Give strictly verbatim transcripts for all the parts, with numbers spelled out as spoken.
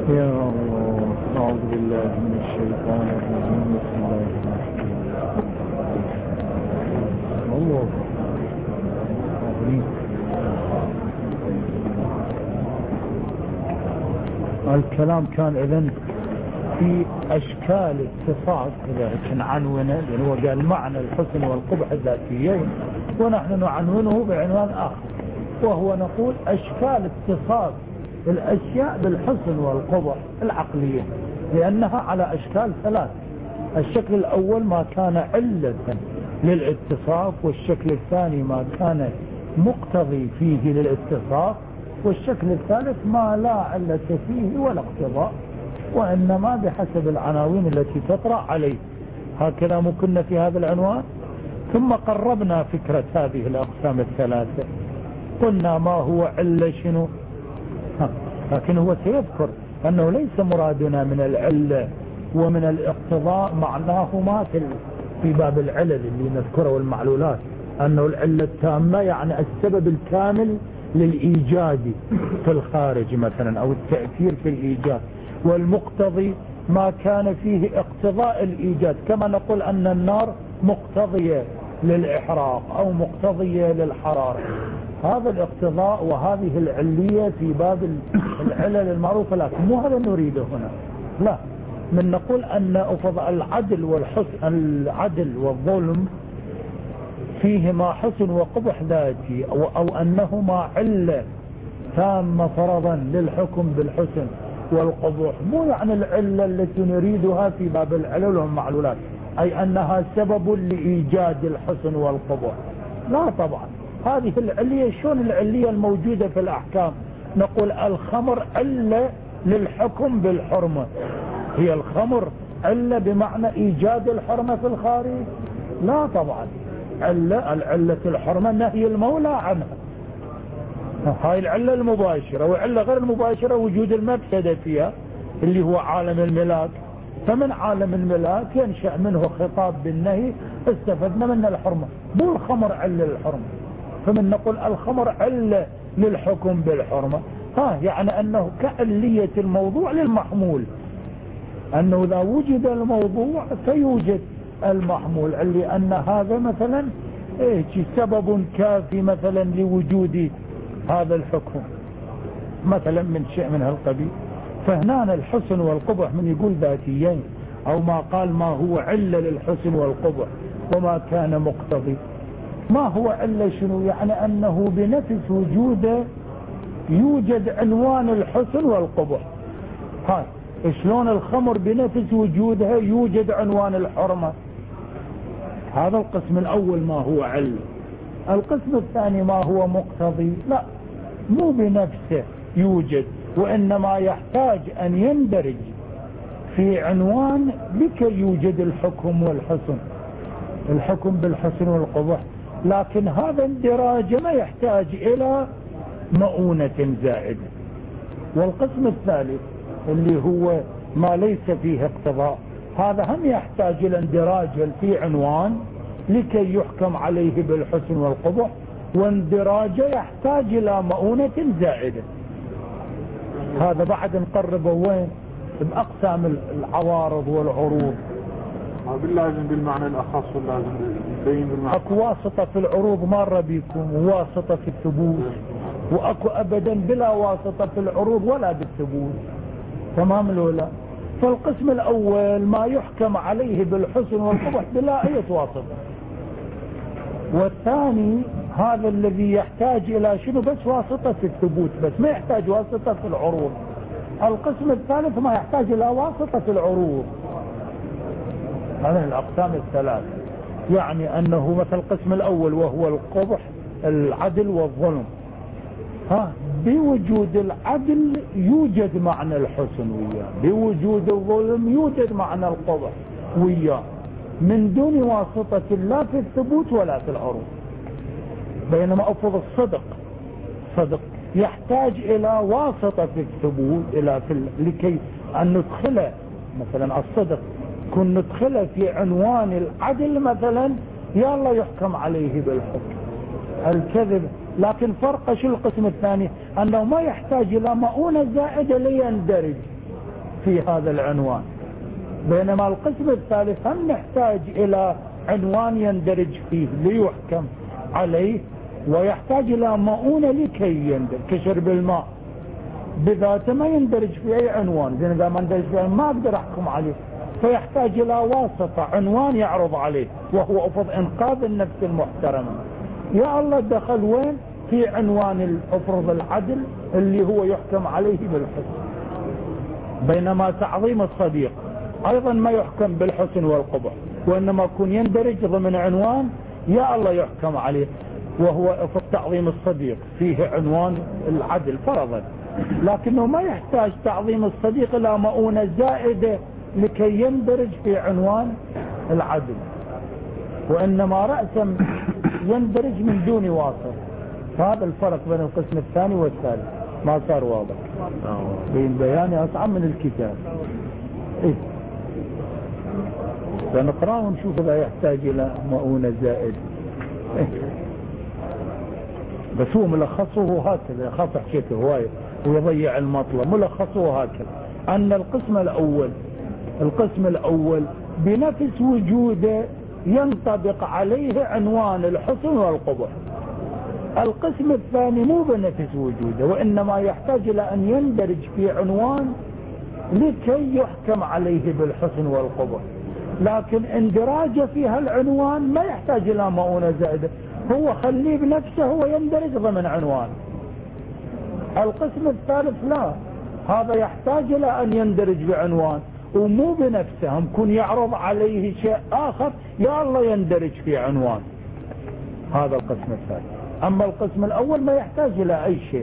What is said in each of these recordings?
يا الله أعوذ بالله من الشيطان الرجيم. بسم الله الرحمن الرحيم. الله الكلام كان إذن في أشكال اتصاف إذا نعنونه، لأنه هو قال معنى الحسن والقبح الذاتيين، ونحن نعنونه بعنوان آخر، وهو نقول أشكال اتصاف الأشياء بالحسن والقبح العقلية، لأنها على أشكال ثلاث. الشكل الأول ما كان علة للاتصاف، والشكل الثاني ما كان مقتضي فيه للاتصاف، والشكل الثالث ما لا علة فيه ولا اقتضاء، وإنما بحسب العناوين التي تطرأ عليه. هكذا مكنا في هذا العنوان. ثم قربنا فكرة هذه الأقسام الثلاثة، قلنا ما هو علة شنو، لكن هو سيذكر أنه ليس مرادنا من العلة ومن الاقتضاء معناهما في باب العلل اللي نذكره والمعلولات، أنه العلة التامة يعني السبب الكامل للإيجاد في الخارج مثلا، أو التأثير في الإيجاد، والمقتضي ما كان فيه اقتضاء الإيجاد، كما نقول أن النار مقتضية للإحراق أو مقتضية للحرارة. هذا الاقتضاء وهذه العلية في باب العلل المعروفة، لكن مو هذا نريده هنا. لا، من نقول أن العدل والحسن، العدل والظلم فيهما حسن وقبح ذاتي، أو, أو أنهما علة تامة فرضا للحكم بالحسن والقبح، مو يعني العلة التي نريدها في باب العلل والمعلولات، أي أنها سبب لإيجاد الحسن والقبح. لا طبعا، هذه العلية شون العلية الموجودة في الأحكام؟ نقول الخمر علة للحكم بالحرمة، هي الخمر علة بمعنى إيجاد الحرمة في الخارج؟ لا طبعا، علة العلة الحرمة نهي المولى عنها، هاي العلة المباشرة. وعلة غير المباشرة وجود المفسدة فيها اللي هو عالم الملاك، فمن عالم الملاك ينشأ منه خطاب بالنهي، استفدنا من الحرمة. مو الخمر علة للحرمة، فمن نقول الخمر علة للحكم بالحرمة، ها يعني أنه كعلية الموضوع للمحمول، أنه إذا وجد الموضوع سيوجد المحمول، اللي أن هذا مثلا إيه سبب كافي مثلا لوجود هذا الحكم مثلا من شيء من هالقبيل. فهنا الحسن والقبح من يقول ذاتيين، أو ما قال ما هو علة للحسن والقبح وما كان مقتضي. ما هو علة شنو؟ يعني أنه بنفس وجوده يوجد عنوان الحسن والقبح. هاي شلون الخمر بنفس وجودها يوجد عنوان الحرمة؟ هذا القسم الأول ما هو علة. القسم الثاني ما هو مقتضي، لا مو بنفسه يوجد، وإنما يحتاج أن يندرج في عنوان لكي يوجد الحكم والحسن، الحكم بالحسن والقبح. لكن هذا اندراج ما يحتاج إلى مؤونة زائدة. والقسم الثالث اللي هو ما ليس فيه اقتضاء، هذا هم يحتاج إلى اندراج في عنوان لكي يحكم عليه بالحسن والقبح، واندراجه يحتاج إلى مؤونة زائدة. هذا بعد نقرب وين بأقسام العوارض والعروض. باللازم بالمعنى الأخص واللازم يبين بالمعنى. أكو واسطة في العروض مرة بيكم، وواسطة في الثبوت، وأكو أبدا بلا واسطة في العروض ولا بالثبوت. تمام الأولى. فالقسم الأول ما يحكم عليه بالحسن والقبح بلا أي واسطة، والثاني هذا الذي يحتاج إلى شنو؟ بس واسطة في الثبوت، بس ما يحتاج واسطة في العروض. القسم الثالث ما يحتاج إلى واسطة في العروض. هذه الأقسام الثلاث، يعني أنه مثل القسم الأول وهو القبح العدل والظلم، ها بوجود العدل يوجد معنى الحسن وياه، بوجود الظلم يوجد معنى القبح وياه، من دون واسطة لا في الثبوت ولا في العروض. بينما أفضل الصدق، صدق يحتاج إلى واسطة في الثبوت، إلى في لكي أن ندخله مثلا الصدق كن ندخله في عنوان العدل مثلا يلا يحكم عليه بالحكم. الكذب لكن فرق شو القسم الثاني؟ أنه ما يحتاج إلى مؤونة زائدة ليندرج، في هذا العنوان. بينما القسم الثالث هم نحتاج إلى عنوان يندرج فيه ليحكم عليه، ويحتاج إلى مؤونة لكي يندرج، كشرب الماء بذاته ما يندرج في أي عنوان، زين إذا ما يندرج في ما أقدر أحكم عليه، فيحتاج إلى واسطة، عنوان يعرض عليه، وهو أفرض إنقاذ النفس المحترمة. يا الله دخل وين؟ في عنوان أفرض العدل اللي هو يحكم عليه بالحسن. بينما تعظيم الصديق أيضا ما يحكم بالحسن والقبح، وإنما يكون يندرج ضمن عنوان يا الله يحكم عليه، وهو أفرض تعظيم الصديق فيه عنوان العدل فرضا، لكنه ما يحتاج تعظيم الصديق إلى مؤونة زائدة لكي يندرج في عنوان العدل، وإنما رأسا يندرج من دون واسط. هذا الفرق بين القسم الثاني والثالث. ما صار واضح؟ بين بياني أصعب من الكتاب. إيه؟ فنقرأه ونشوف إذا يحتاج إلى مؤونة زائدة. إيه؟ بس هو ملخصه هكذا، يخاف حكيته هواية ويضيع المطلب. ملخصه هكذا أن القسم الأول القسم الأول بنفس وجوده ينطبق عليه عنوان الحسن والقبح. القسم الثاني مو بنفس وجوده، وإنما يحتاج إلى أن يندرج في عنوان لكي يحكم عليه بالحسن والقبح، لكن اندراجه في هالعنوان ما يحتاج إلى مؤونة زائدة، هو خليه بنفسه هو يندرج ضمن عنوان. القسم الثالث لا، هذا يحتاج إلى أن يندرج بعنوان ومو بنفسه، هم يكون يعرض عليه شيء آخر يا الله يندرج في عنوان. هذا القسم الثالث. أما القسم الأول ما يحتاج إلى أي شيء.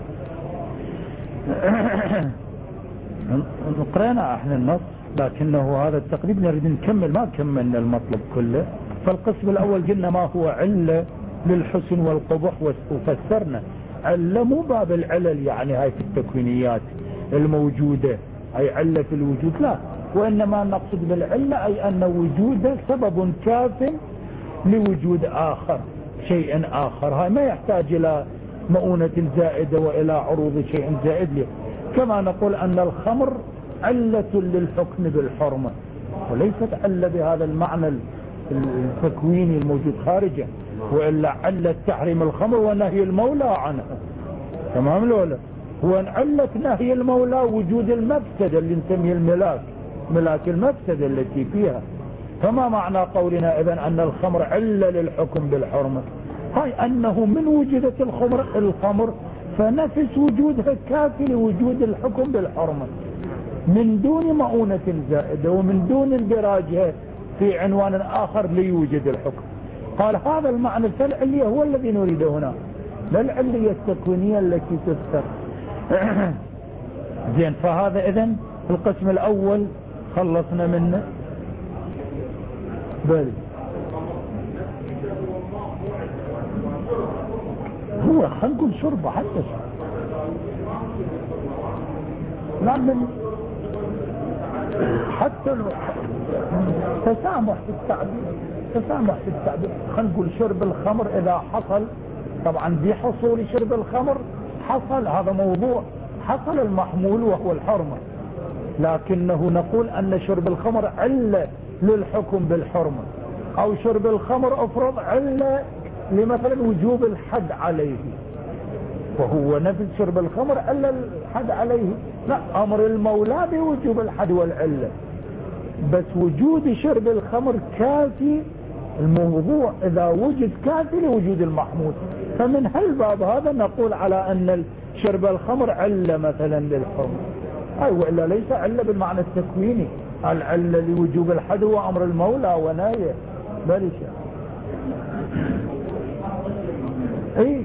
قرأنا احنا النص، لكنه هذا التقريب نريد نكمل، ما كملنا المطلب كله. فالقسم الأول قلنا ما هو علة للحسن والقبح، وفسرنا علة مو باب العلل يعني هاي في التكوينيات الموجودة أي علة في الوجود، لا، وإنما نقصد بالعلة أي أن وجوده سبب كاف لوجود آخر، شيء آخر، هاي ما يحتاج إلى مؤونة زائدة وإلى عروض شيء زائد له. كما نقول أن الخمر علة للحكم بالحرمة، وليست علة بهذا المعنى التكويني الموجود خارجه، وإلا علة تحريم الخمر ونهي المولى عنها. تمام لولا؟ هو علة نهي المولى وجود المفسدة اللي نسميه الملاك، ملاك المفسدة التي فيها. فما معنى قولنا إذن أن الخمر علة للحكم بالحرمة؟ هاي أنه من وجدت الخمر الخمر فنفس وجودها كافي لوجود الحكم بالحرمة من دون مؤونة زائدة ومن دون اندراجها في عنوان آخر ليوجد الحكم. قال هذا المعنى العلية هو الذي نريده هنا، لا العلية التكوينية التي تذكر. زين، فهذا إذن القسم الأول خلصنا منه. بل هو خلق شربه حتى شرب، لكن حتى تسامح في التعبير، تسامح في التعبير. خلينا نقول شرب الخمر إذا حصل، طبعا بحصول شرب الخمر حصل، هذا موضوع، حصل المحمول وهو الحرمة، لكنه نقول أن شرب الخمر علة للحكم بالحرمة، أو شرب الخمر أفرض علة لمثلا وجوب الحد عليه، وهو نفس شرب الخمر علة الحد عليه، لا، أمر المولى بوجوب الحد والعلة، بس وجود شرب الخمر كافي، الموضوع إذا وجد كافي لوجود المحمود. فمن هالباب هذا نقول على أن شرب الخمر علة مثلا للحرمة، أي وإلا ليس علة بالمعنى التكويني، العلة لوجوب الحد وأمر المولى ونايه بل شيء. ايه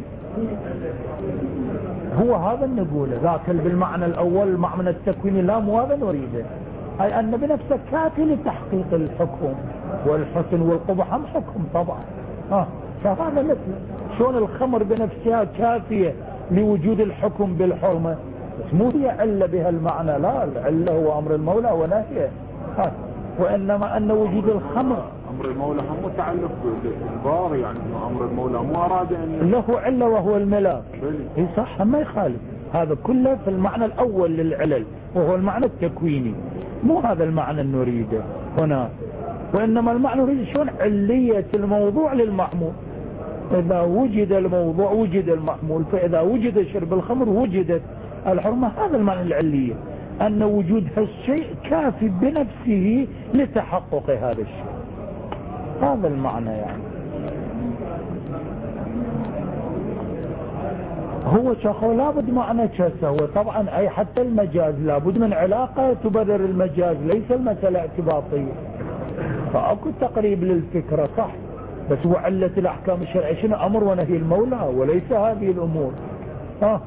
هو هذا نقوله، ذاك بالمعنى الأول المعنى التكويني لا، مو هذا نريده، أي أن بنفسه كافي لتحقيق الحكم والحسن والقبح هم حكم طبعا. ها فهذا مثل شلون الخمر بنفسها كافية لوجود الحكم بالحرمة، بس مو هي علة بها المعنى، لا، العلة هو أمر المولى ونهيه، ها وإنما أن وجود الخمر أمر المولى هم متعلق بالبار، يعني أمر المولى مو أراد أن له علة وهو الملاك. اي صح، ما يخالف، هذا كله في المعنى الأول للعلل وهو المعنى التكويني، مو هذا المعنى نريده هنا، وإنما المعنى نريد شلون علية الموضوع للمحمول. إذا وجد الموضوع وجد المحمول، فإذا وجد شرب الخمر وجدت الحرمة. هذا المعنى العلية، أن وجود هالشيء كافي بنفسه لتحقق هذا الشيء. هذا المعنى يعني. هو شخو لابد معنى كسه، هو طبعا أي حتى المجاز لابد من علاقة تبرر المجاز، ليس المسألة اعتباطية. فأكو تقريب للفكرة صح، بس هو علة الأحكام الشرعية شنو؟ أمر ونهي المولى وليس هذه الأمور. ها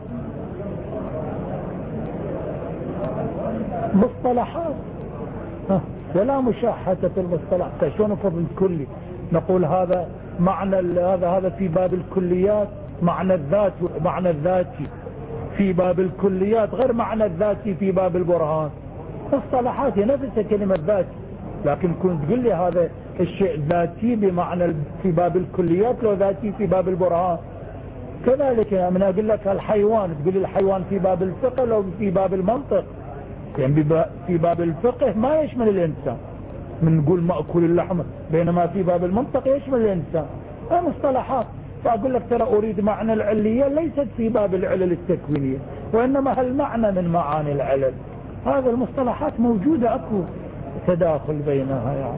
مصطلحات، ها ولا مشاحة في المصطلح. شلون فضل كلي نقول هذا معنى هذا هذا في باب الكليات، معنى الذات معنى الذاتي في باب الكليات غير معنى الذاتي في باب البرهان. مصطلحات نفس كلمة ذاتي، لكن كنت تقول لي هذا الشيء ذاتي بمعنى في باب الكليات لو ذاتي في باب البرهان. كذلك من أقول لك الحيوان، تقول لي الحيوان في باب الفقه لو في باب المنطق. يعني في باب الفقه ما يشمل الإنسان، من نقول مأكل اللحم، بينما في باب المنطق يشمل الإنسان. هذه مصطلحات. فأقول لك ترى أريد معنى العلية ليست في باب العلل التكوينية، وإنما هالمعنى من معاني العلل. هذا المصطلحات موجودة، أكو تداخل بينها يعني.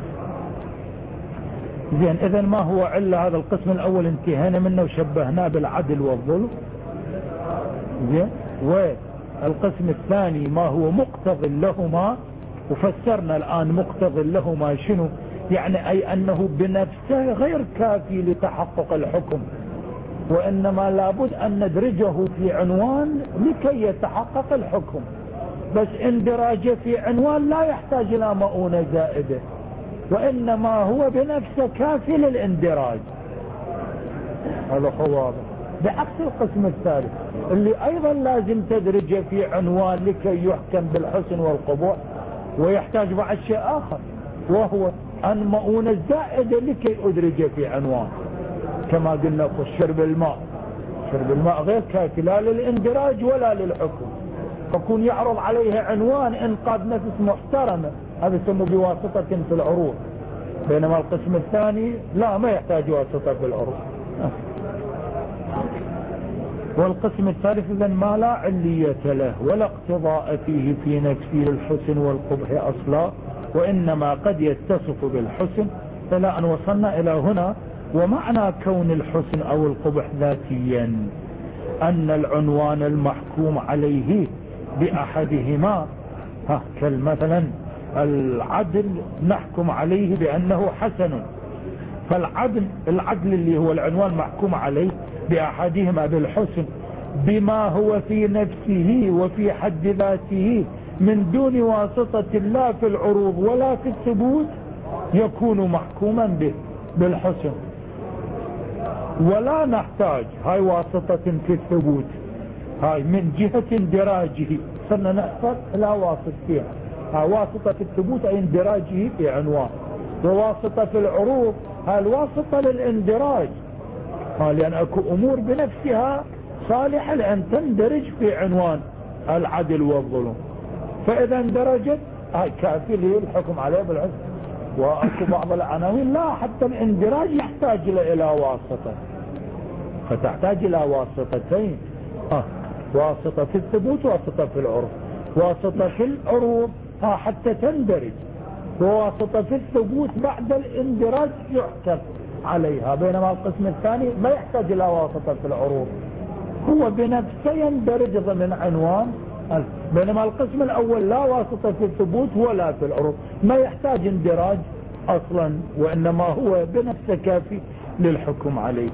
زين، إذن ما هو علة؟ هذا القسم الأول انتهينا منه وشبهناه بالعدل والظلم. زين، والقسم الثاني ما هو مقتضي لهما، وفسرنا الآن مقتضي لهما شنو يعني، أي أنه بنفسه غير كافي لتحقق الحكم، وإنما لابد أن ندرجه في عنوان لكي يتحقق الحكم. بس اندراجه في عنوان لا يحتاج إلى مؤونة زائدة، وإنما هو بنفسه كافي للاندراج. هذا خواض بعكس القسم الثالث اللي أيضا لازم تدرجه في عنوان لكي يحكم بالحسن والقبوح، ويحتاج بعد شيء آخر وهو أن مؤونة زائدة لكي أدرجه في عنوان. كما قلنا شرب الماء، شرب الماء غير كافي لا للاندراج ولا للحكم، فكون يعرض عليه عنوان إنقاذ نفس محترمة، هذا يسمى بواسطة في العروض. بينما القسم الثاني لا، ما يحتاج واسطة في العروض. والقسم الثالث إذن ما لا علية له ولا اقتضاء فيه في نفسه الحسن والقبح أصلا، وإنما قد يتصف بالحسن. إلى أن وصلنا إلى هنا. ومعنى كون الحسن أو القبح ذاتيا أن العنوان المحكوم عليه بأحدهما، ها كالمثلا العدل نحكم عليه بأنه حسن، فالعدل العدل اللي هو العنوان محكوم عليه بأحدهما بالحسن بما هو في نفسه وفي حد ذاته من دون واسطة لا في العروض ولا في الثبوت، يكون محكوما به بالحسن. ولا نحتاج هاي واسطة في الثبوت، هاي من جهة اندراجه صرنا نحتاج لا واسط فيها. هاي واسطة في الثبوت أي اندراجه في عنوان، وواسطة في العروض هاي الواسطة للاندراج، لأن أكو أمور بنفسها صالحة لأن تندرج في عنوان العدل والظلم، فإذا اندرجت هاي كافي للحكم عليه بالحسن. وأكو بعض العناوين لا، حتى الاندراج يحتاج إلى واسطة، فتحتاج إلى واسطتين، ها واسطة في الثبوت واسطة في العروض. واسطة في العروض ها حتى تندرج، وواسطة في الثبوت بعد الاندراج يحكم عليها. بينما القسم الثاني ما يحتاج إلى واسطة في العروض، هو بنفسه يندرج ضمن عنوان. بينما القسم الأول لا واسطة في الثبوت ولا في العروض، ما يحتاج اندراج أصلا، وإنما هو بنفسه كافي للحكم عليه.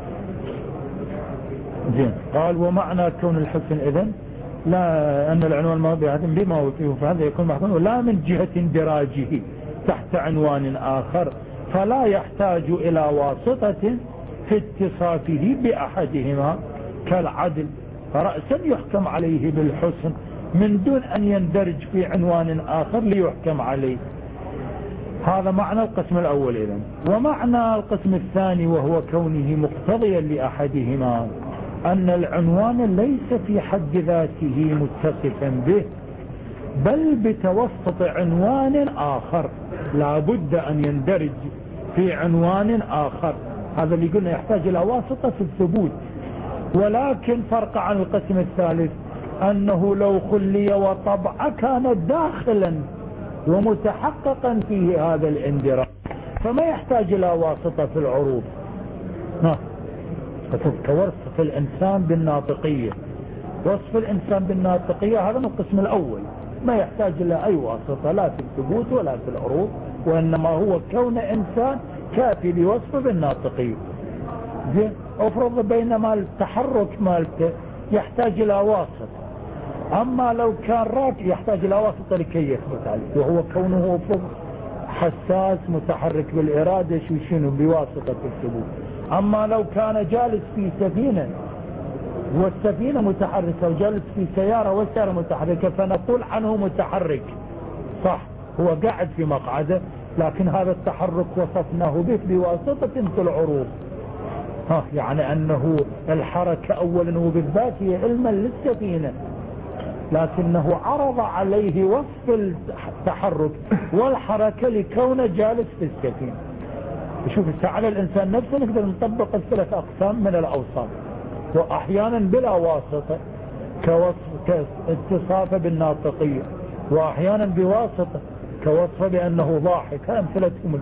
زين، قال ومعنى كون الحسن إذن لا أن العنوان ما بيعدم بما هو فيه، فهذا يكون محكوم ولا من جهة اندراجه تحت عنوان آخر، فلا يحتاج إلى واسطة في اتصافه بأحدهما كالعدل، فرأسا يحكم عليه بالحسن من دون أن يندرج في عنوان آخر ليحكم عليه. هذا معنى القسم الأول إذن. ومعنى القسم الثاني وهو كونه مقتضيا لأحدهما أن العنوان ليس في حد ذاته متصفا به، بل بتوسط عنوان آخر لا بد أن يندرج في عنوان آخر. هذا اللي قلنا يحتاج إلى واسطة في الثبوت. ولكن فرق عن القسم الثالث أنه لو خلي وطبع كان داخلا ومتحققا فيه هذا الاندراج، فما يحتاج إلى واسطة في العروض. كوصف الإنسان بالناطقية، وصف الإنسان بالناطقية هذا من القسم الأول، ما يحتاج إلى أي واسطة لا في الثبوت ولا في العروض، وإنما هو كون إنسان كافي لوصفه بالناطقية. زين، أفرض بينما التحرك مالته يحتاج إلى واسطة، أما لو كان راكب يحتاج إلى واسطة لكي يثبت عليه، وهو كونه أفرض حساس متحرك بالإرادة شو شنو بواسطة الثبوت. أما لو كان جالس في سفينة والسفينة متحركة وجالس في سيارة والسيارة متحركة فنقول عنه متحرك، صح، هو قاعد في مقعده، لكن هذا التحرك وصفناه به بواسطة في العروض. ها يعني أنه الحركة أولا وبالذات هي علما للسفينة، لكنه عرض عليه وصف التحرك والحركة لكونه جالس في السفينة. شوف على الإنسان نفسه نقدر نطبق الثلاث أقسام من الأوصاف، وأحيانا بلا واسطة كوصف كاتصافه بالناطقية، وأحيانا بواسطة كوصفه بأنه ضاحك، أمثلتهم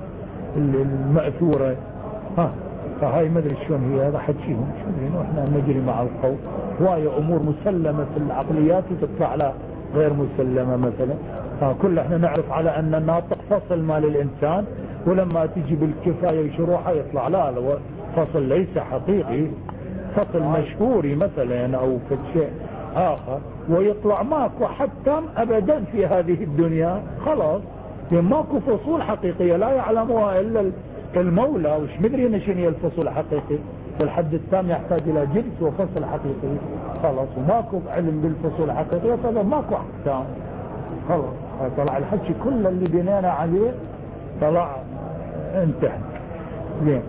المأثورة. ها فهاي ما ادري شلون هي، هذا حكيهم شو احنا نجري مع القول، وهي امور مسلمه في العقليات وتطلع لا غير مسلمه. مثلا ها كل احنا نعرف على ان الناطق فصل مال الانسان، ولما تجي بالكفايه وشروحها يطلع لا لا فصل ليس حقيقي، فصل مشهوري مثلا او في شيء اخر، ويطلع ماكو حتى ابدا في هذه الدنيا، خلاص ماكو فصول حقيقيه لا يعلمها الا المولى، وش مدري شنو هي الفصول الحقيقي، والحد التام يحتاج الى جنس وفصل حقيقي، خلاص وماكو علم بالفصول الحقيقيه، فهذا ماكو احكام، خلاص طلع الحكي كل اللي بنينا عليه طلع انتهى. زين،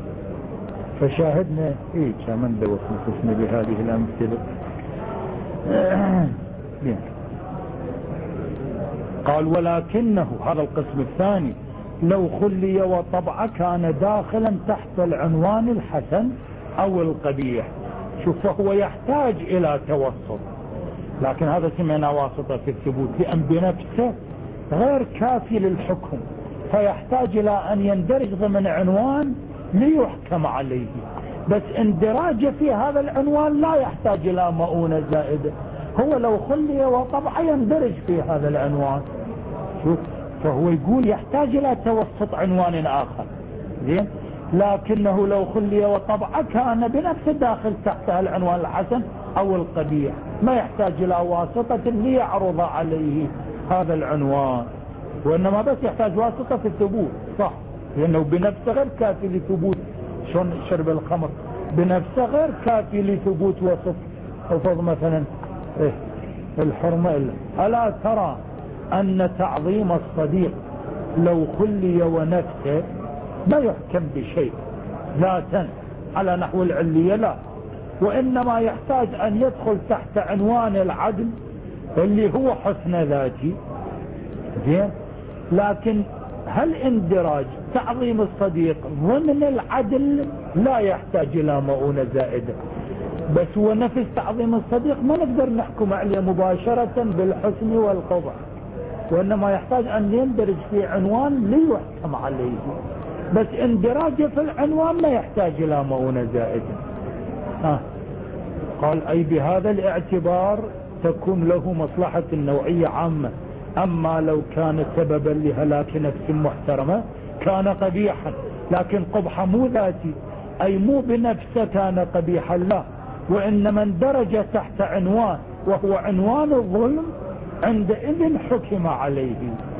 فشاهدنا ايه كمان دوت نفسنا بهذه الامثله. زين، قال ولكنه هذا القسم الثاني لو خلي وطبع كان داخلا تحت العنوان الحسن او القبيح. شوف فهو يحتاج الى توسط، لكن هذا سمعنا واسطة في الثبوت، لان بنفسه غير كافي للحكم، فيحتاج الى ان يندرج ضمن عنوان ليحكم عليه، بس اندراجه في هذا العنوان لا يحتاج الى مؤونة زائدة، هو لو خلي وطبع يندرج في هذا العنوان. شوف فهو يقول يحتاج الى توسط عنوان اخر. زين، لكنه لو خلي وطبع كان بنفسه داخل تحت العنوان الحسن او القبيح، ما يحتاج الى واسطة ليعرض عليه هذا العنوان، وانما بس يحتاج واسطة في الثبوت، صح، لانه بنفسه غير كافي لثبوت شون شرب الخمر، بنفسه غير كافي لثبوت وصف وفض مثلا إيه الحرمة. إلا ألا ترى أن تعظيم الصديق لو خلي ونفسه ما يحكم بشيء ذاتا على نحو العلية، لا، وإنما يحتاج أن يدخل تحت عنوان العدل اللي هو حسن ذاتي. زين، لكن هل اندراج تعظيم الصديق ضمن العدل لا يحتاج إلى مؤونة زائدة، بس هو نفس تعظيم الصديق ما نقدر نحكم عليه مباشرة بالحسن والقبح، وإنما يحتاج أن يندرج في عنوان ليحكم عليه، بس اندراجه في العنوان ما يحتاج إلى مؤونة زائدة. آه. قال أي بهذا الاعتبار تكون له مصلحة النوعية عامة، أما لو كان سببا لهلاك نفس محترمة كان قبيحا، لكن قبح مو ذاتي، أي مو بنفسه كان قبيحا، لا، وإنما اندرج تحت عنوان وهو عنوان الظلم، عندئذ حكم عليه.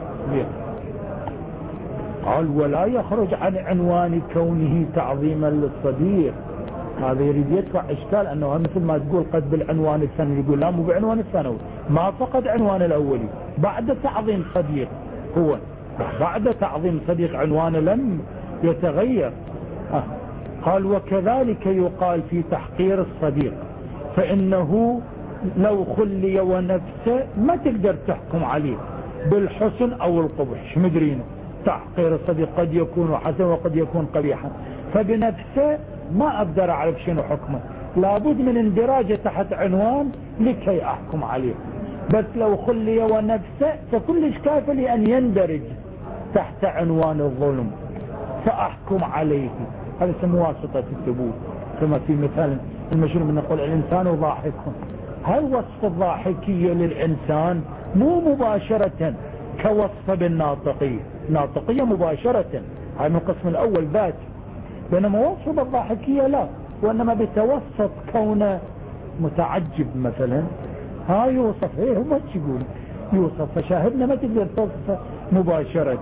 قال ولا يخرج عن عنوان كونه تعظيما للصديق. هذا يريد يدفع اشكال انه مثل ما تقول قد بالعنوان الثاني، يقول لا مو بعنوان الثانوي، ما فقد عنوان الاولي بعد تعظيم صديق، هو بعد تعظيم صديق عنوان لم يتغير. آه. قال وكذلك يقال في تحقير الصديق فإنه لو خلي ونفسه ما تقدر تحكم عليه بالحسن أو القبح. شو مدرين تحقير الصديق قد يكون حسن وقد يكون قبيحا، فبنفسه ما أقدر أعرف شنو حكمه، لابد من اندراجه تحت عنوان لكي أحكم عليه. بس لو خلي ونفسه فكلش كافي لأن يندرج تحت عنوان الظلم فأحكم عليه. هذا اسمه واسطة الثبوت، كما في مثال المشهور من نقول الإنسان ضاحك. هل وصف الضاحكية للإنسان مو مباشرة كوصف بالناطقية، ناطقية مباشرة، هذا من القسم الأول ذات، بينما وصف الضاحكية لا، وإنما بتوسط كونه متعجب مثلا، ها يوصف، ايه هو ما تقول يوصف، فشاهدنا ما تقدر توصفه مباشرة.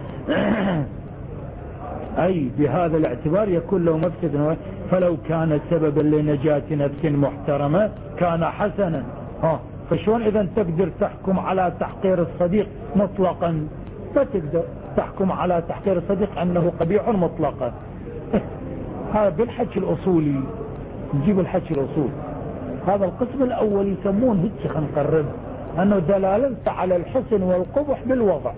أي بهذا الاعتبار يكون له مفسد، فلو كان سببا لنجاة نفس محترمة كان حسنا. ها فشون إذا تقدر تحكم على تحقير الصديق مطلقا؟ فتقدر تحكم على تحقير الصديق أنه قبيح مطلقا. هذا بالحكي الأصولي، نجيب الحكي الأصول. هذا القسم الأول يسمون هيك خلينا نقرب أنه دلالة على الحسن والقبح بالوضع،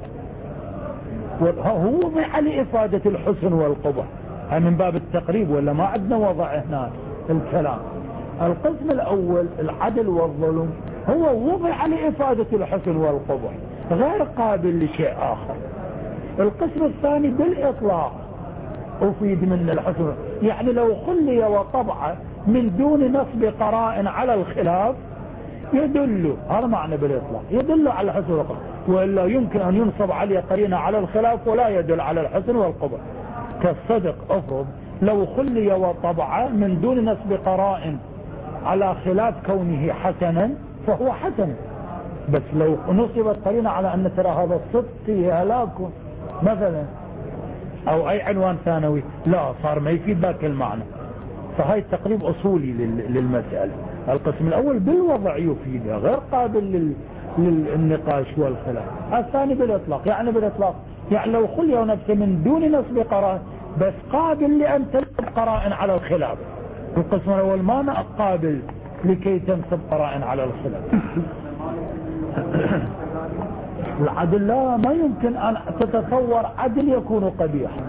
هو وضع لإفادة الحسن والقبح من باب التقريب، ولا ما عندنا وضع هنا الكلام. القسم الأول العدل والظلم هو وضع لإفادة الحسن والقبح، غير قابل لشيء آخر. القسم الثاني بالإطلاق أفيد من الحسن، يعني لو خلي وطبع من دون نصب قرائن على الخلاف يدل، هذا معنى بالإطلاق، يدل على الحسن والقبح، وإلا يمكن أن ينصب عليه قرينة على الخلاف ولا يدل على الحسن والقبح. كالصدق أفرض لو خلي وطبع من دون نصب قرائن على خلاف كونه حسنا فهو حسن، بس لو نصبت قرينة على أن ترى هذا الصدق فيه هلاك مثلا أو أي عنوان ثانوي، لا صار ما يفيد ذاك المعنى. فهاي تقريب أصولي للمسألة. القسم الأول بالوضع يفيدها، غير قابل للنقاش والخلاف. الثاني بالإطلاق، يعني بالإطلاق يعني لو خلي نفسه من دون نصب قرائن بس قابل لأن تنصب قرائن على الخلاف. القسم الأول ما قابل لكي تنصب قرائن على الخلاف. العدل لا، ما يمكن أن تتصور عدل يكون قبيحا.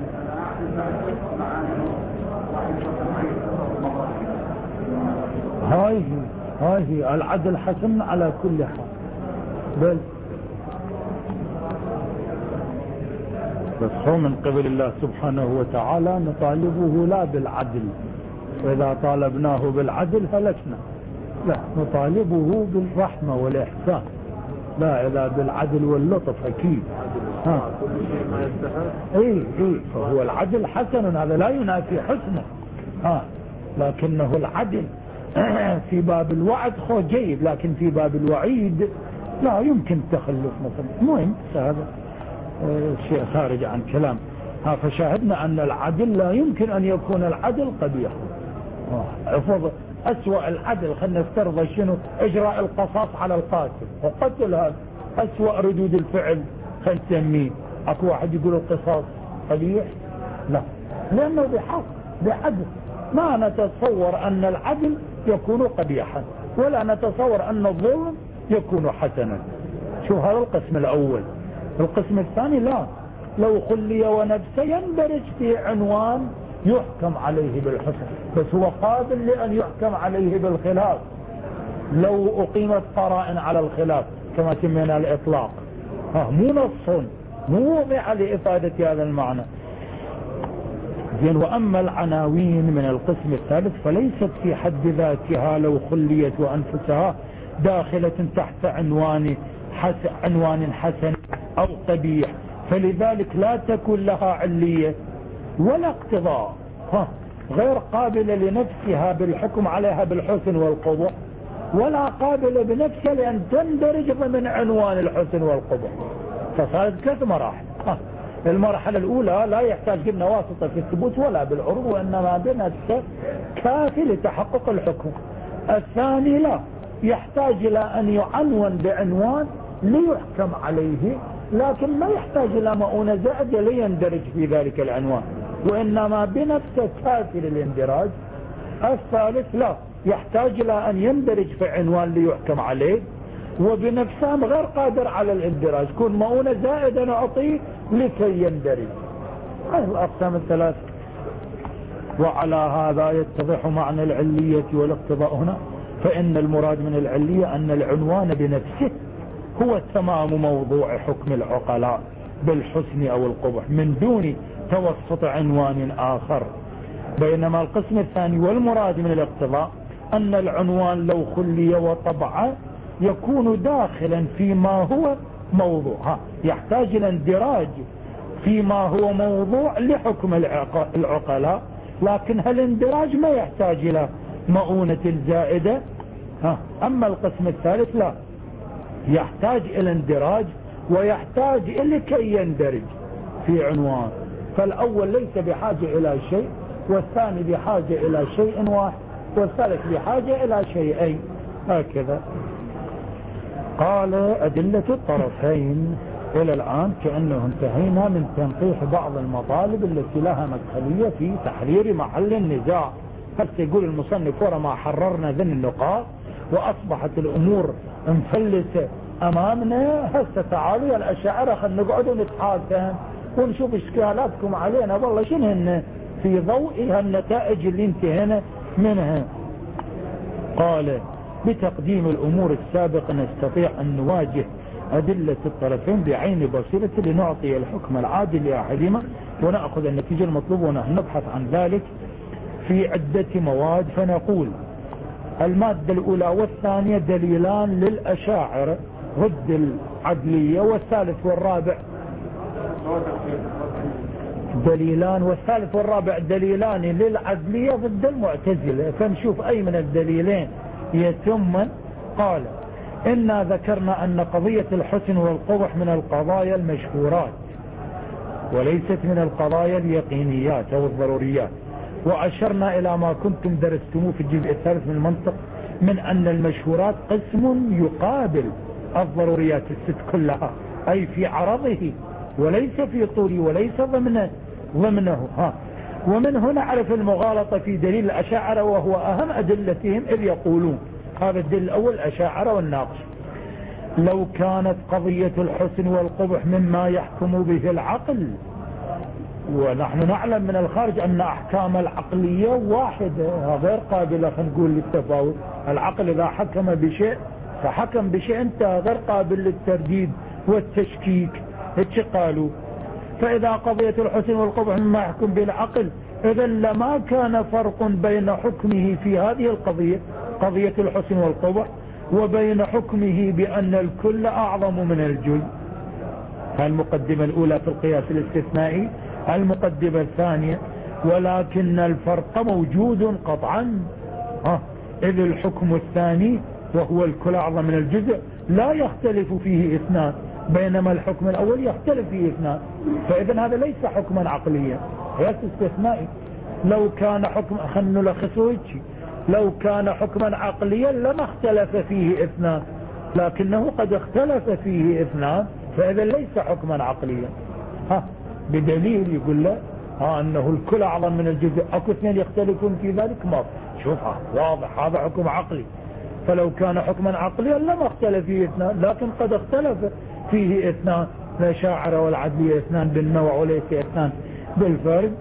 هاي هي هاي هي العدل حسن على كل حال، بل بس هو من قبل الله سبحانه وتعالى نطالبه لا بالعدل، وإذا طالبناه بالعدل هلكنا، لا نطالبه بالرحمة والإحسان، لا إذا بالعدل واللطف أكيد. ها اي اي فهو العدل حسن، هذا لا ينافي حسنه، ها لكنه العدل في باب الوعد خو جيد، لكن في باب الوعيد لا يمكن تخلف مثلا. مهم هذا شيء خارج عن كلام. ها فشاهدنا أن العدل لا يمكن أن يكون العدل قبيح. افرض أسوأ العدل، خلنا نفترض شنو إجراء القصاص على القاتل وقتل، هذا أسوأ ردود الفعل خلنا نسميه. اكو واحد يقول القصاص قبيح؟ لا، لأنه بحق بعدل. ما نتصور أن العدل يكون قبيحا، ولا نتصور أن الظلم يكون حسنا. شو هذا القسم الأول. القسم الثاني لا، لو خلي ونفسه يندرج في عنوان يحكم عليه بالحسن، بس هو قابل لأن يحكم عليه بالخلاف لو أقيمت قرائن على الخلاف كما سمينا الإطلاق. ها مو نص، مو وضع لإفادة هذا المعنى. زين. وأما العناوين من القسم الثالث فليست في حد ذاتها لو خليت وأنفسها داخلة تحت عنوان حسن, عنوان حسن أو قبيح، فلذلك لا تكون لها علية ولا اقتضاء، ها غير قابلة لنفسها بالحكم عليها بالحسن والقبح، ولا قابلة بنفسها لأن تندرج ضمن عنوان الحسن والقبح. فصارت ثلاث مراحل. ها المرحلة الأولى لا يحتاج قلنا واسطة في الثبوت ولا بالعروض، وإنما بنفسه كافي لتحقق الحكم. الثاني لا، يحتاج إلى أن يعنون بعنوان ليحكم عليه، لكن ما يحتاج إلى مؤونة زائدة ليندرج في ذلك العنوان، وإنما بنفسه كافي للاندراج. الثالث لا، يحتاج إلى أن يندرج في عنوان ليحكم عليه، وبنفسه غير قادر على الاندراج، كون مؤونة زائدة نعطيه لكي يندرج. هذه الأقسام الثلاث. وعلى هذا يتضح معنى العلية والاقتضاء هنا، فإن المراد من العلية أن العنوان بنفسه هو تمام موضوع حكم العقلاء بالحسن أو القبح من دون توسط عنوان آخر. بينما القسم الثاني والمراد من الاقتضاء أن العنوان لو خلي وطبع يكون داخلا فيما هو موضوع، ها يحتاج إلى اندراج فيما هو موضوع لحكم العقلاء، لكن هالاندراج ما يحتاج إلى مؤونة زائدة. ها أما القسم الثالث لا، يحتاج إلى اندراج ويحتاج إلى كي يندرج في عنوان. فالأول ليس بحاجة إلى شيء، والثاني بحاجة إلى شيء واحد، والثالث بحاجة إلى شيئين، هكذا. قال أدلة الطرفين. إلى الآن كأنه انتهينا من تنقيح بعض المطالب التي لها مدخلية في تحرير محل النزاع. هسه يقول المصنف ورما حررنا ذن النقاط وأصبحت الأمور مفلسة أمامنا، هسه تعالوا يا الأشاعرة خلنا نقعد ونتحاكم ونشوف إشكالاتكم علينا والله شنهن في ضوء هالنتائج اللي انتهينا منها. قال بتقديم الأمور السابقة نستطيع أن نواجه أدلة الطرفين بعين بصيرة لنعطي الحكم العادل لأحدهما ونأخذ النتيجة المطلوبة، ونحن نبحث عن ذلك في عدة مواد. فنقول المادة الأولى والثانية دليلان للأشاعرة ضد العدلية، والثالث والرابع دليلان والثالث والرابع دليلان للعدلية ضد المعتزلة. فنشوف أي من الدليلين يتم. قال إنا ذكرنا أن قضية الحسن والقبح من القضايا المشهورات وليست من القضايا اليقينيات أو الضروريات، وأشرنا إلى ما كنتم درستموه في الجزء الثالث من المنطق من أن المشهورات قسم يقابل الضروريات الست كلها، أي في عرضه وليس في طوله وليس ضمنه ضمنه ها. ومن هنا عرف المغالطة في دليل الأشاعرة وهو أهم أدلتهم، إذ يقولون هذا الدليل الأول الأشاعرة والناقش: لو كانت قضية الحسن والقبح مما يحكم به العقل، ونحن نعلم من الخارج أن أحكام العقلية واحدة غير قابلة خلينا نقول للتفاوت. العقل إذا حكم بشيء فحكم بشيء انتهى، غير قابل للترديد والتشكيك. هيك قالوا. فإذا قضية الحسن والقبح مما يحكم به العقل إذا لما كان فرق بين حكمه في هذه القضية قضية الحسن والقبح وبين حكمه بأن الكل أعظم من الجزء. المقدمة الأولى في القياس الاستثنائي. المقدمة الثانية ولكن الفرق موجود قطعا، إذ الحكم الثاني وهو الكل أعظم من الجزء لا يختلف فيه اثنان، بينما الحكم الأول يختلف فيه اثنان. فإذا هذا ليس حكما عقليا، قياس استثنائي. لو كان حكم خلنا نلخصه هيك، لو كان حكما عقليا لما اختلف فيه اثنان، لكنه قد اختلف فيه اثنان، فإذا ليس حكما عقليا. ها بدليل يقول له ها أنه الكل أعظم من الجزء، أكو اثنين يختلفون في ذلك، ما شوفها واضح هذا حكم عقلي. فلو كان حكما عقليا لما اختلف فيه اثنان، لكن قد اختلف فيه اثنان، الأشاعرة والعدلية اثنان بالنوع وليس اثنان بالفرد.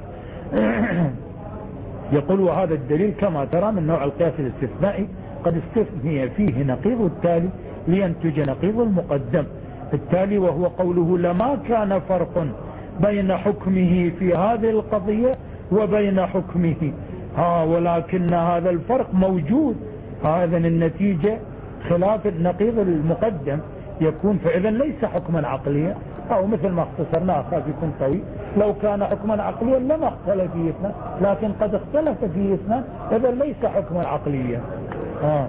يقول وهذا الدليل كما ترى من نوع القياس الاستثنائي قد استثني فيه نقيض التالي لينتج نقيض المقدم التالي، وهو قوله لما كان فرق بين حكمه في هذه القضية وبين حكمه ها ولكن هذا الفرق موجود. هذا النتيجة خلاف النقيض المقدم يكون، فإذا ليس حكما عقليا، أو مثل ما اختصرناه خاف يكون طويل، لو كان حكما عقليا لما اختلف فيه اثنان، لكن قد اختلف فيه اثنان، إذا ليس حكما عقليا. آه.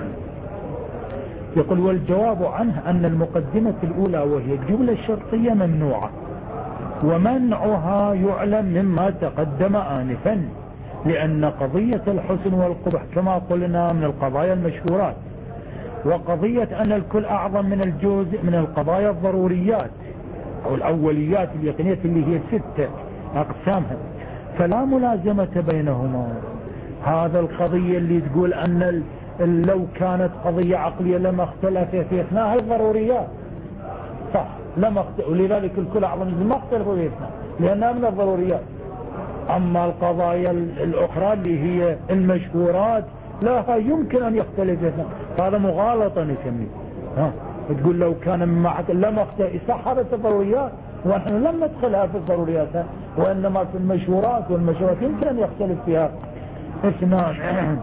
يقول والجواب عنه أن المقدمة الأولى وهي الجملة الشرطية ممنوعة، ومنعها يعلم مما تقدم آنفا، لأن قضية الحسن والقبح كما قلنا من القضايا المشهورات، وقضية أن الكل أعظم من الجزء من القضايا الضروريات أو الأوليات اليقينية اللي هي ستة أقسامها، فلا ملازمة بينهما. هذا القضية اللي تقول أن لو كانت قضية عقلية لما اختلف في اثناء الضروريات، صح، لما اختلف، ولذلك الكل أعظم ما اختلفوا في اثناء لأنها من الضروريات. أما القضايا الأخرى اللي هي المشهورات لا يمكن أن يختلف فيها، هذا مغالطة نسميه. ها تقول لو كان معك لما اختلف، صح هذا الضروريات ونحن لم ندخلها في الضروريات، وإنما في المشهورات، والمشهورات يمكن أن يختلف فيها اثنان.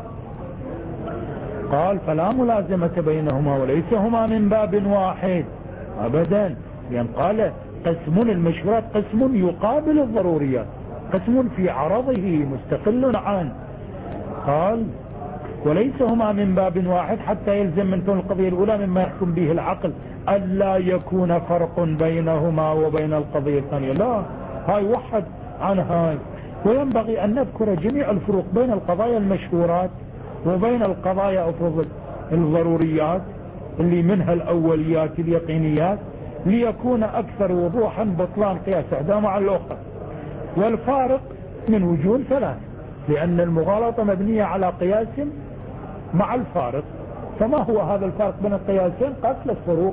قال فلا ملازمة بينهما وليس هما من باب واحد أبدا، لأن قال قسم المشهورات قسم يقابل الضروريات، قسم في عرضه مستقل عنه. قال وليس هما من باب واحد حتى يلزم من كون القضية الأولى مما يحكم به العقل ألا يكون فرق بينهما وبين القضية الثانية، لا، هاي وحد عن هاي. وينبغي أن نذكر جميع الفروق بين القضايا المشهورات وبين القضايا الضروريات اللي منها الأوليات اليقينيات، ليكون أكثر وضوحا بطلان قياس إحداهما على الأخرى. والفارق من وجوه ثلاث، لأن المغالطة مبنية على قياس مع الفارق. فما هو هذا الفارق بين القياسين؟ قتل الفروق.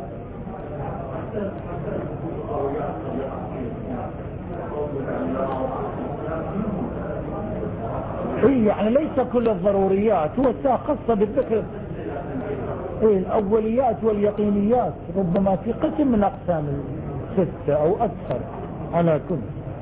إيه يعني ليس كل الضروريات، هو خاصة بالذكر. إيه الأوليات واليقينيات ربما في قسم من أقسام الستة أو أكثر على كل.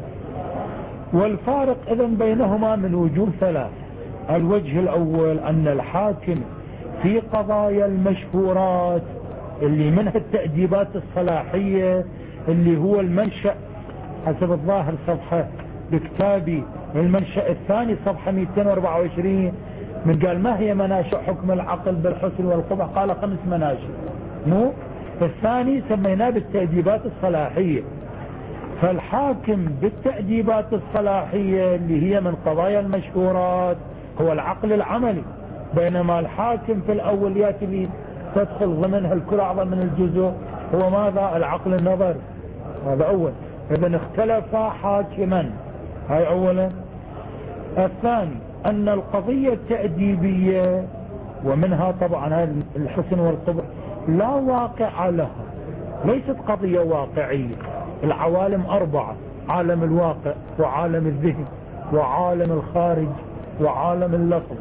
والفارق إذن بينهما من وجوه ثلاث. الوجه الأول أن الحاكم في قضايا المشهورات اللي منها التأديبات الصلاحية اللي هو المنشأ حسب الظاهر صفحة بكتابي، المنشأ الثاني صفحة مئتين وأربعة وعشرين، من قال ما هي مناشئ حكم العقل بالحسن والقبح؟ قال خمس مناشئ، مو الثاني سميناه بالتأديبات الصلاحية. فالحاكم بالتأديبات الصلاحية اللي هي من قضايا المشهورات هو العقل العملي، بينما الحاكم في الأوليات اللي تدخل ضمنها الكل أعظم من الجزء هو ماذا؟ العقل النظري. هذا أول. إذن اختلف حاكما، هاي أولا. الثاني أن القضية التأديبية ومنها طبعا الحسن والقبح لا واقع لها، ليست قضية واقعية. العوالم أربعة: عالم الواقع وعالم الذهن وعالم الخارج وعالم اللفظ.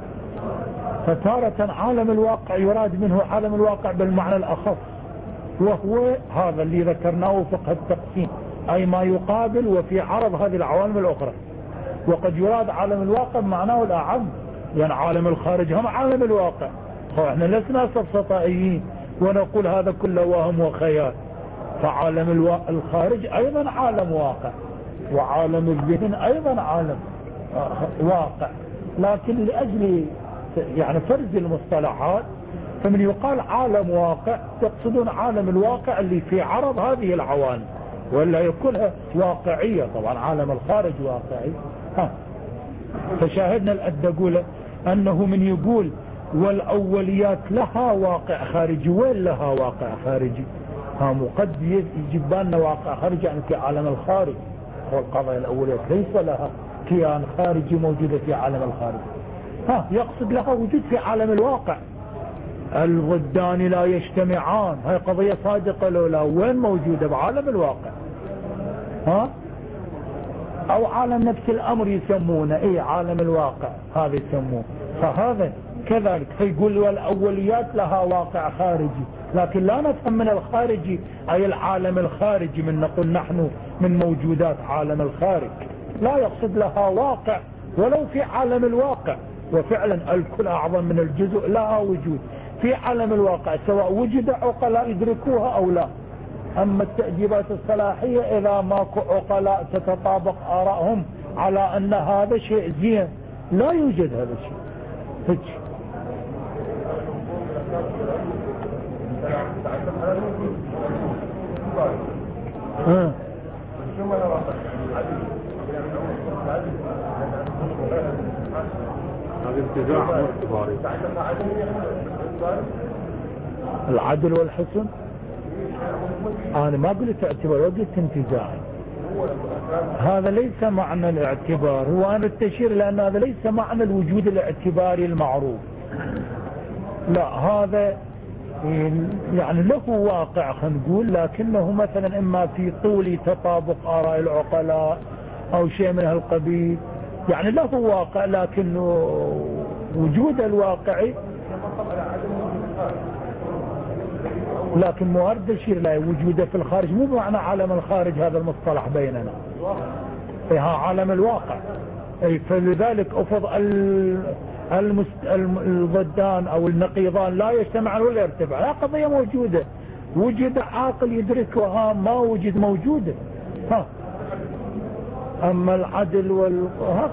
فتارة عالم الواقع يراد منه عالم الواقع بالمعنى الأخص، وهو هذا اللي ذكرناه فقه التقسيم، أي ما يقابل وفي عرض هذه العوالم الأخرى. وقد يراد عالم الواقع معناه الأعم، يعني عالم الخارج هم عالم الواقع. احنا لسنا سفسطائيين ونقول هذا كله وهم وخيال. فعالم الوا... الخارج أيضا عالم واقع، وعالم الذهن أيضا عالم واقع. لكن لأجل يعني فرز المصطلحات، فمن يقال عالم واقع تقصدون عالم الواقع اللي في عرض هذه العوالم، ولا يكونها واقعية. طبعا عالم الخارج واقعي. ها فشاهدنا الأدقولة أنه من يقول والأوليات لها واقع خارجي، وين لها واقع خارجي؟ ها قد يجيب بالنا واقع خارجي يعني في عالم الخارج، والقضايا الأوليات ليس لها كيان خارجي موجودة في عالم الخارج. ها يقصد لها وجود في عالم الواقع. الضدان لا يجتمعان، هاي قضية صادقة لو لا، وين موجودة؟ بعالم الواقع. ها او عالم نفس الامر يسمونه، اي عالم الواقع هذا يسموه. فهذا كذلك فيقول والاوليات لها واقع خارجي، لكن لا نفهم من الخارجي اي العالم الخارجي من نقول نحن من موجودات عالم الخارج، لا يقصد لها واقع ولو في عالم الواقع. وفعلا الكل اعظم من الجزء لها وجود في عالم الواقع، سواء وجد عقلاء يدركوها او لا. اما التأديبات الصلاحية اذا ماكو عقلاء تتطابق ارائهم على ان هذا شيء زين، لا يوجد هذا الشيء. هيك ها هذا انتزاع اعتباري. العدل والحسن انا ما قلت اعتبار، قلت انتزاع. هذا ليس معنى الاعتبار. هو أنا التشير لأن هذا ليس معنى الوجود الاعتباري المعروف. لا، هذا يعني له واقع خلينا نقول، لكنه مثلا إما في طول تطابق آراء العقلاء أو شيء من هالقبيل، يعني له واقع، لكنه وجود الواقعي لكن موارد الشيء لا وجوده في الخارج. مو معنى عالم الخارج هذا المصطلح بيننا، إيه عالم الواقع. أي فلذلك أفض المست... الضدان أو النقيضان لا يجتمعان ولا يرتفعان، لا قضية موجودة، وجد عاقل يدركها، ما وجد موجودة. ها أما العدل والهق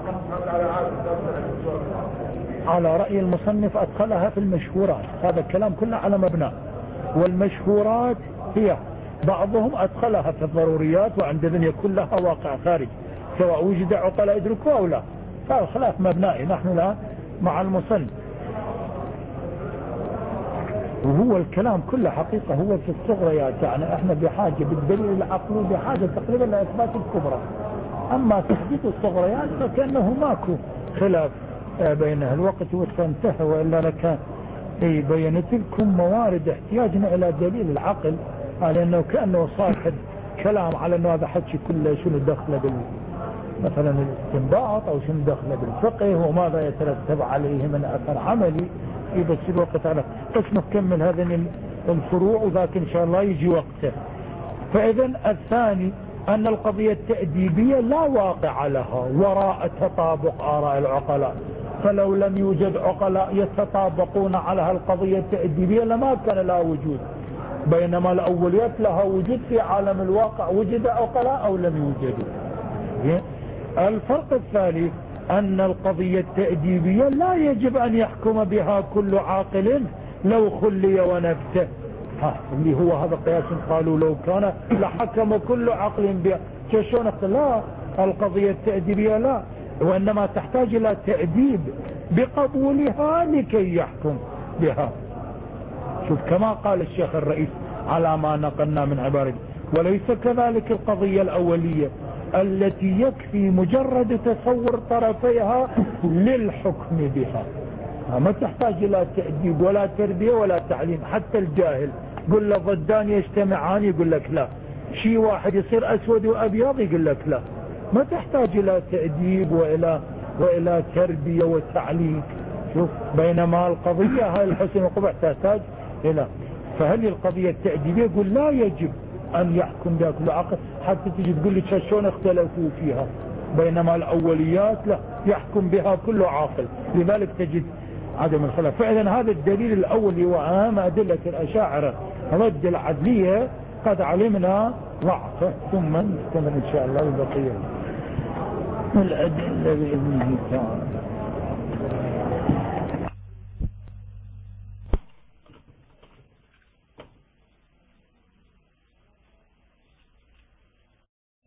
على رأي المصنف أدخلها في المشهورات. هذا الكلام كله على مبنى، والمشهورات هي بعضهم أدخلها في الضروريات، وعندما يكون لها واقع خارج سواء وجد عقلاء يدركوا أو لا، فالخلاف مبنائي. نحن لا مع المصنف، وهو الكلام كله حقيقة هو في الصغريات. يعني احنا بحاجة بالدليل العقلي بحاجة تقريبا لإثبات الكبرى، أما تحديد الصغريات فكأنه ماكو خلاف بينها. الوقت وانتهى، وإلا لك اي بينت لكم موارد احتياجنا الى دليل العقل، على انه كأنه صاحب كلام على انه هذا حكي كله شنو دخله بال مثلا الاستنباط او شنو دخله بالفقه وماذا يترتب عليه من اثر عملي. اي بس الوقت على بس نكمل هذه الفروع، وذاك ان شاء الله يجي وقته. فاذا الثاني ان القضية التأديبية لا واقع لها وراء تطابق آراء العقلاء، فلو لم يوجد عقلاء يتطابقون على هالقضية التأديبية لما كان لها وجود، بينما الأوليات لها وجود في عالم الواقع، وجد عقلاء أو لم يوجدوا. الفرق الثالث أن القضية التأديبية لا يجب أن يحكم بها كل عاقل لو خلي ونفسه، ها اللي هو هذا قياس قالوا لو كان لحكم كل عقل بها. شلون؟ لا، القضية التأديبية لا، وإنما تحتاج إلى تأديب بقبولها لكي يحكم بها. شوف كما قال الشيخ الرئيس على ما نقلنا من عبارته، وليس كذلك القضية الأولية التي يكفي مجرد تصور طرفيها للحكم بها، ما تحتاج إلى تأديب ولا تربية ولا تعليم. حتى الجاهل قل له ضدان يجتمعان يقول لك لا، شيء واحد يصير أسود وأبيض يقول لك لا، ما تحتاج إلى تأديب وإلى وإلى تربية وتعليم. شوف، بينما القضية هاي الحسن والقبح تحتاج إلى. فهل القضية التأديبية يقول لا يجب أن يحكم بها كل عقل، حتى تجي تقول لي شلون اختلفوا فيها، بينما الأوليات لا يحكم بها كل عاقل، لذلك تجد عدم الخلاف. فإذا هذا الدليل الأول هو أهم أدلة الأشاعرة ضد العدلية قد علمنا ضعفه، ثم نستمر إن شاء الله ببقية الأدلة بإذنه تعالى.